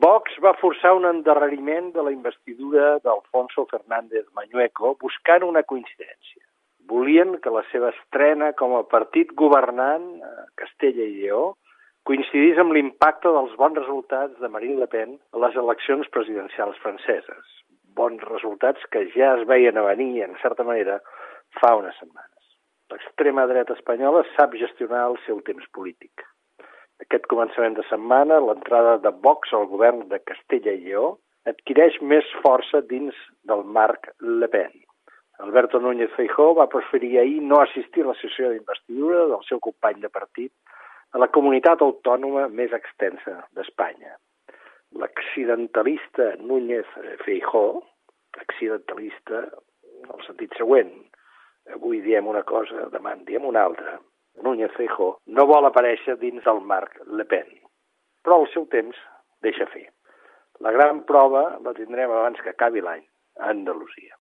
Vox va forçar un endarreriment de la investidura d'Alfonso Fernández Mañueco buscant una coincidència. Volien que la seva estrena com a partit governant a Castella i Lleó coincidís amb l'impacte dels bons resultats de Marine Le Pen a les eleccions presidencials franceses. Bons resultats que ja es veien a venir, en certa manera, fa unes setmanes. L'extrema dreta espanyola sap gestionar el seu temps polític. Aquest començament de setmana, l'entrada de Vox al govern de Castella i Lleó adquireix més força dins del marc Le Pen. Alberto Núñez Feijóo va preferir ahir no assistir a la sessió d'investidura del seu company de partit a la comunitat autònoma més extensa d'Espanya. L'accidentalista Núñez Feijóo, accidentalista en el sentit següent, avui diem una cosa, demà en diem una altra, Núñez Feijóo no vol aparèixer dins del marc Le Pen, però al seu temps deixa fer. La gran prova la tindrem abans que acabi l'any a Andalusia.